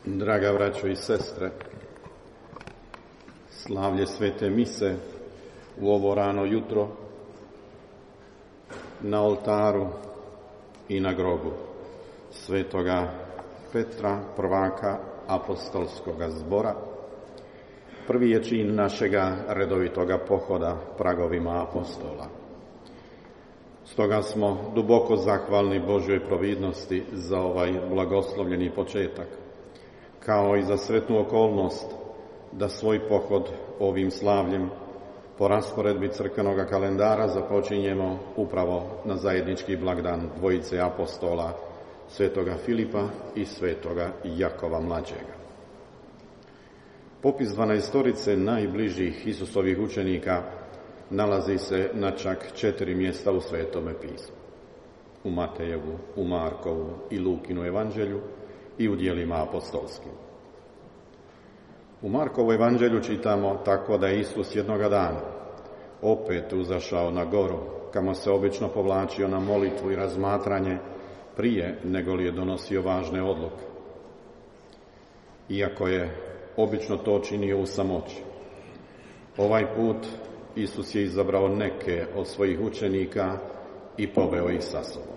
Draga braćo i sestre, slavlje svete mise u ovo rano jutro na oltaru i na grobu svetoga Petra, prvaka apostolskoga zbora, prvi je čin našega redovitoga pohoda pragovima apostola. Stoga smo duboko zahvalni Božjoj providnosti za ovaj blagoslovljeni početak, kao i za sretnu okolnost da svoj pohod ovim slavljem po rasporedbi crkvenog kalendara započinjemo upravo na zajednički blagdan dvojice apostola, svetoga Filipa i svetoga Jakova mlađega. Popis 12 najbližih Isusovih učenika nalazi se na čak 4 mjesta u Svetome pismu. U Matejevu, u Markovu i Lukinu evanđelju i u djelima apostolskim. U Markovu evanđelju čitamo tako da je Isus jednoga dana opet uzašao na goru, kamo se obično povlačio na molitvu i razmatranje prije nego li je donosio važne odluke. Iako je obično to činio u samoći, ovaj put Isus je izabrao neke od svojih učenika i poveo ih sa sobom.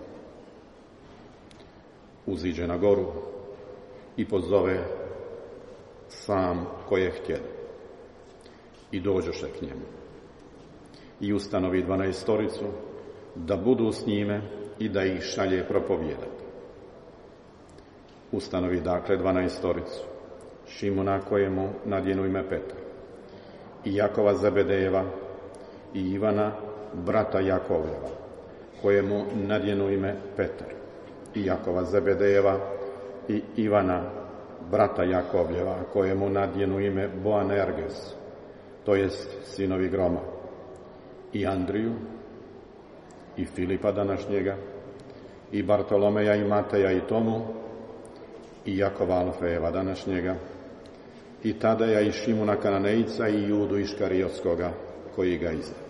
Uziđe na goru i pozove sam koje htjede i dođoše k njemu i ustanovi 12 da budu s njime i da ih šalje propovijedati. Ustanovi dakle 12 Šimona kojemu nadjenu ime Petar i Jakova Zebedejeva i Ivana brata Jakovljeva kojemu nadjenu ime Petar i Jakova Zebedejeva i Ivana brata Jakovljeva kojemu nadjenu ime Boanerges, to jest sinovi groma, i Andriju i Filipa današnjega i Bartolomeja i Mateja i Tomu i Jakova Alfejeva današnjega i Tadeja i Šimuna Kananejca i Judu Iškariotskoga koji ga izda.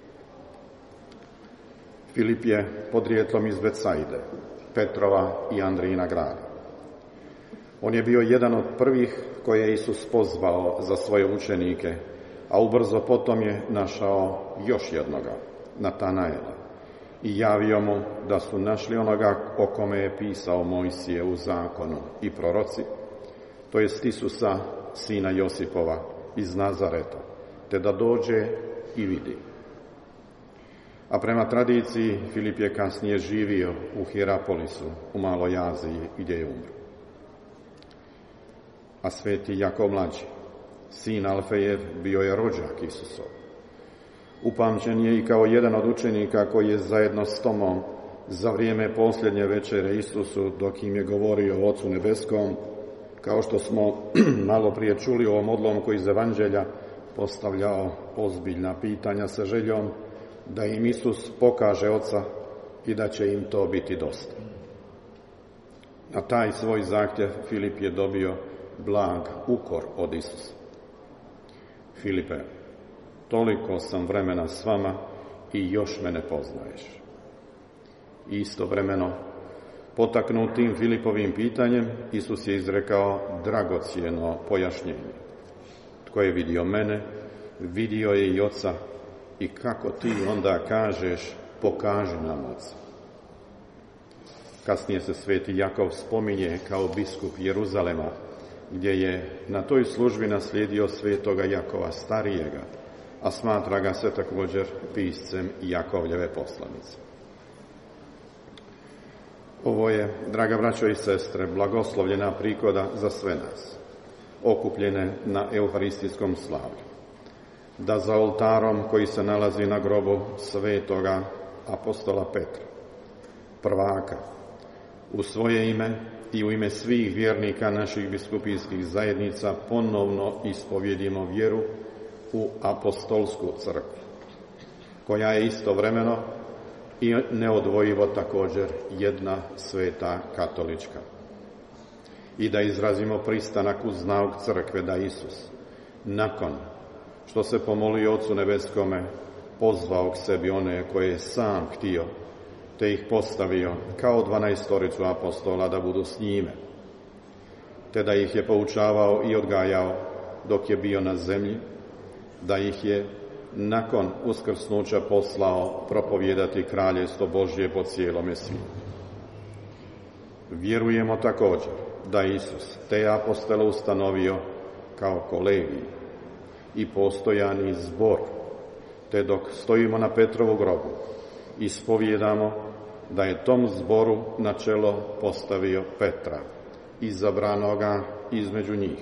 Filip je podrijetlom iz Becajde, Petrova i Andrijina grada. On je bio jedan od prvih koje je Isus pozvao za svoje učenike, a ubrzo potom je našao još jednoga, Natanaela, i javio mu da su našli onoga o kome je pisao Mojsije u zakonu i proroci, to jest Isusa, sina Josipova, iz Nazareta, te da dođe i vidi. A prema tradiciji Filip je kasnije živio u Hierapolisu, u Maloj Aziji, gdje je umro. A sveti Jakov mlađi, sin Alfejev, bio je rođak Isusov. Upamćen je i kao jedan od učenika koji je zajedno s Tomom za vrijeme posljednje večere Isusu, dok im je govorio o Ocu nebeskom, kao što smo malo prije čuli o ovom odlomku iz evanđelja, postavljao ozbiljna pitanja sa željom da im Isus pokaže Oca i da će im to biti dosta. Na taj svoj zahtjev Filip je dobio blag ukor od Isusa. Filipe, toliko sam vremena s vama i još me ne poznaješ. Istovremeno, potaknut tim Filipovim pitanjem, Isus je izrekao dragocjeno pojašnjenje. Tko je vidio mene, vidio je i Oca, i kako ti onda kažeš, pokaži nam Oca. Kasnije se sveti Jakov spominje kao biskup Jeruzalema, gdje je na toj službi naslijedio svetoga Jakova starijega, a smatra ga se također piscem Jakovljeve poslanice. Ovo je, draga braćo i sestre, blagoslovljena prigoda za sve nas, okupljene na euharistijskom slavlju, da za oltarom koji se nalazi na grobu svetoga apostola Petra, prvaka, u svoje ime i u ime svih vjernika naših biskupijskih zajednica ponovno ispovjedimo vjeru u apostolsku crkvu, koja je istovremeno i neodvojivo također jedna sveta katolička. I da izrazimo pristanak uz nauk crkve da Isus, nakon što se pomolio Ocu nebeskome, pozvao k sebi one koje je sam htio, te ih postavio kao 12 apostola da budu s njime. te da ih je poučavao i odgajao dok je bio na zemlji, da ih je nakon uskrsnuća poslao propovijedati kraljevstvo Božje po cijelome svijetu. Vjerujemo također da Isus te apostole ustanovio kao kolegij i postojani zbor, te dok stojimo na Petrovu grobu, ispovijedamo da je tom zboru na čelo postavio Petra, izabranoga između njih.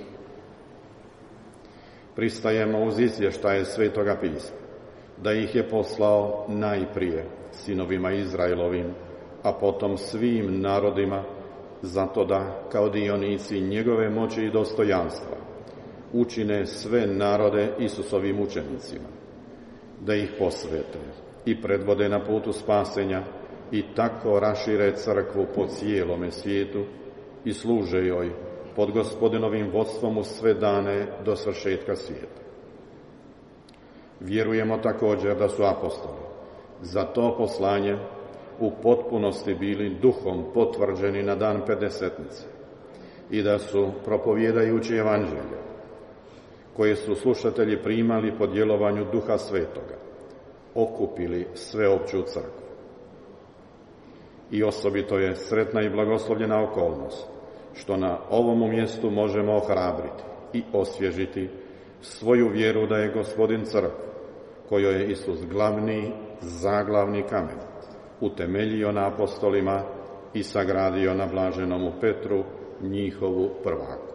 Pristajemo uz izvještaje Svetoga pisma, da ih je poslao najprije sinovima Izraelovim, a potom svim narodima, zato da, kao dionici njegove moći i dostojanstva, učine sve narode Isusovim učenicima, da ih posvete i predvode na putu spasenja i tako rašire crkvu po cijelome svijetu i služe joj pod Gospodinovim vodstvom u sve dane do svršetka svijeta. Vjerujemo također da su apostoli za to poslanje u potpunosti bili duhom potvrđeni na dan Pedesetnice i da su, propovijedajući evanđelje, koje su slušatelji primali po djelovanju Duha Svetoga, okupili sveopću crkvu. I osobito je sretna i blagoslovljena okolnost što na ovom mjestu možemo ohrabriti i osvježiti svoju vjeru da je Gospodin crkvu, kojoj je Isus glavni, zaglavni kamen, utemeljio na apostolima i sagradio na blaženomu Petru, njihovu prvaku.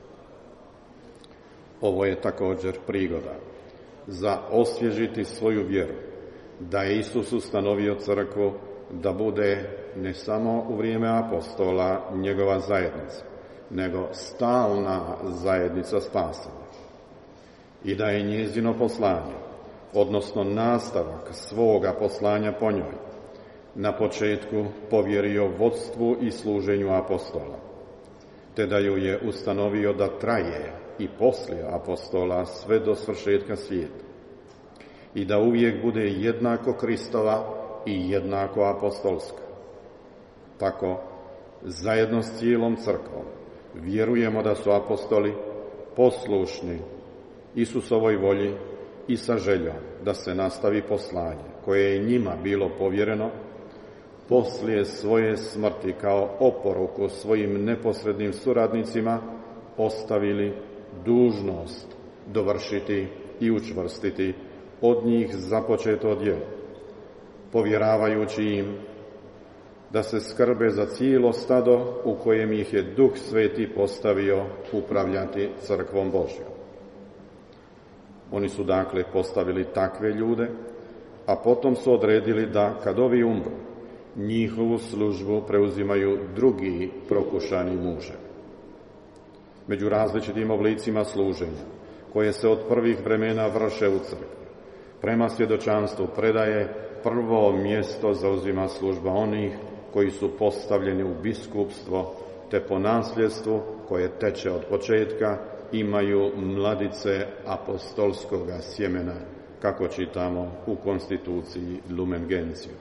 Ovo je također prigoda za osvježiti svoju vjeru, da je Isus ustanovio crkvu da bude ne samo u vrijeme apostola njegova zajednica, nego stalna zajednica spasenja. I da je njezino poslanje, odnosno nastavak svoga poslanja po njoj, na početku povjerio vodstvu i služenju apostola, te da ju je ustanovio da traje i poslije apostola sve do svršetka svijeta i da uvijek bude jednako Kristova i jednako apostolska. Tako, zajedno s cijelom crkvom, vjerujemo da su apostoli poslušni Isusovoj volji i sa željom da se nastavi poslanje koje je njima bilo povjereno, poslije svoje smrti kao oporuku svojim neposrednim suradnicima ostavili dužnost dovršiti i učvrstiti od njih započeto djelo, povjeravajući im da se skrbe za cijelo stado u kojem ih je Duh Sveti postavio upravljati crkvom Božjom. Oni su dakle postavili takve ljude, a potom su odredili da kad ovi umru, njihovu službu preuzimaju drugi prokušani muževi. Među različitim oblicima služenja, koje se od prvih vremena vrše u crkvi, prema svjedočanstvu predaje prvo mjesto zauzima služba onih koji su postavljeni u biskupstvo, te po nasljedstvu koje teče od početka imaju mladice apostolskoga sjemena, kako čitamo u konstituciji Lumen Gentium.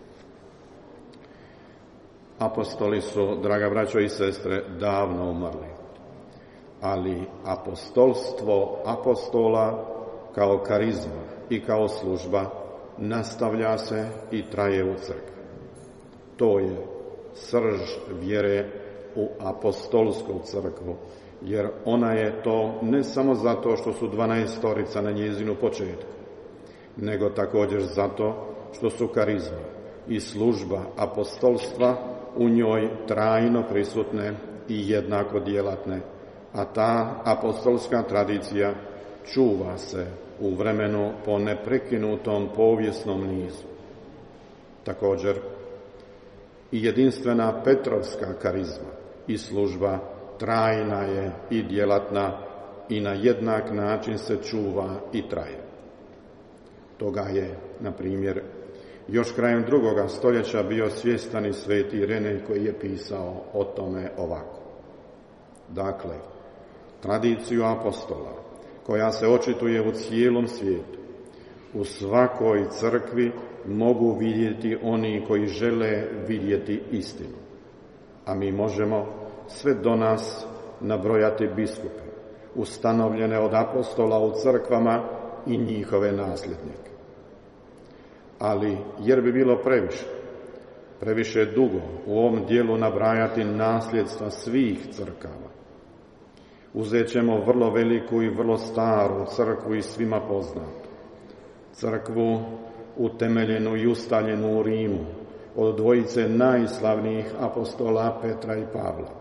Apostoli su, draga braćo i sestre, davno umrli, ali apostolstvo apostola kao karizma i kao služba nastavlja se i traje u crkvi. To je srž vjere u apostolsku crkvu, jer ona je to ne samo zato što su 12 na njezinu početku, nego također zato što su karizma i služba apostolstva u njoj trajno prisutne i jednako djelatne, a ta apostolska tradicija čuva se u vremenu po neprekinutom povijesnom nizu. Također i jedinstvena Petrovska karizma i služba trajna je i djelatna i na jednak način se čuva i traje. Toga je, na primjer, još krajem 2. stoljeća bio svjestan i sveti Irenej koji je pisao o tome ovako. Dakle, tradiciju apostola, koja se očituje u cijelom svijetu, u svakoj crkvi mogu vidjeti oni koji žele vidjeti istinu. A mi možemo sve do nas nabrojati biskupe, ustanovljene od apostola u crkvama i njihove nasljednike. Ali, jer bi bilo previše dugo u ovom dijelu nabrajati nasljedstva svih crkava, uzet ćemo vrlo veliku i vrlo staru crkvu i svima poznatu. Crkvu utemeljenu i ustaljenu u Rimu od dvojice najslavnijih apostola Petra i Pavla.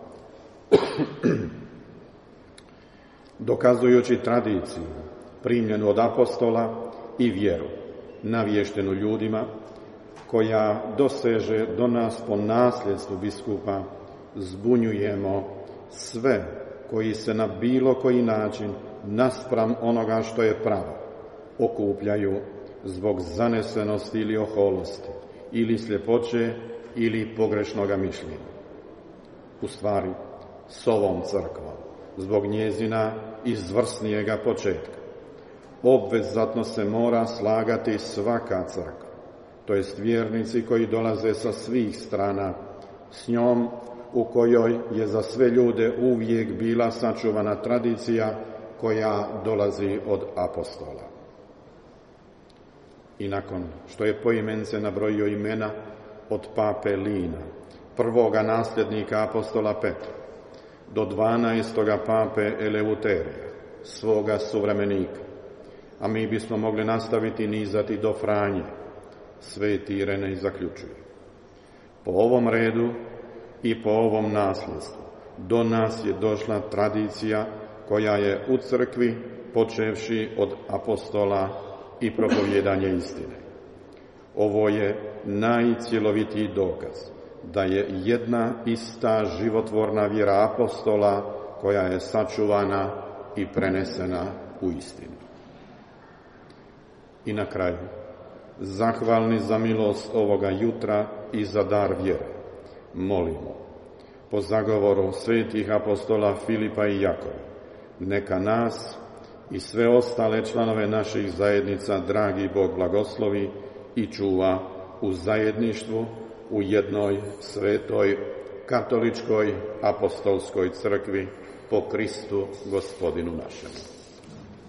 Dokazujući tradiciju primljenu od apostola i vjeru navještenu ljudima, koja doseže do nas po nasljedstvu biskupa, zbunjujemo sve koji se na bilo koji način naspram onoga što je pravo okupljaju zbog zanesenosti ili oholosti, ili sljepoće, ili pogrešnoga mišljenja. U stvari, s ovom crkvom, zbog njezina izvrsnijega početka, obvezatno se mora slagati svaka crkva, to jest vjernici koji dolaze sa svih strana, s njom u kojoj je za sve ljude uvijek bila sačuvana tradicija koja dolazi od apostola. I nakon što je poimence nabrojio imena od pape Lina, prvoga nasljednika apostola Petra, do 12. pape Eleuterija, svoga suvremenika, a mi bismo mogli nastaviti nizati do Franje, Sveti Irenej zaključuje: po ovom redu i po ovom nasljedstvu do nas je došla tradicija koja je u crkvi, počevši od apostola i propovijedanje istine. Ovo je najcjelovitiji dokaz da je jedna ista životvorna vjera apostola koja je sačuvana i prenesena u istinu. I na kraju, zahvalni za milost ovoga jutra i za dar vjere, molimo po zagovoru svetih apostola Filipa i Jakova, neka nas i sve ostale članove naših zajednica dragi Bog blagoslovi i čuva u zajedništvu u jednoj svetoj katoličkoj apostolskoj crkvi po Kristu Gospodinu našemu.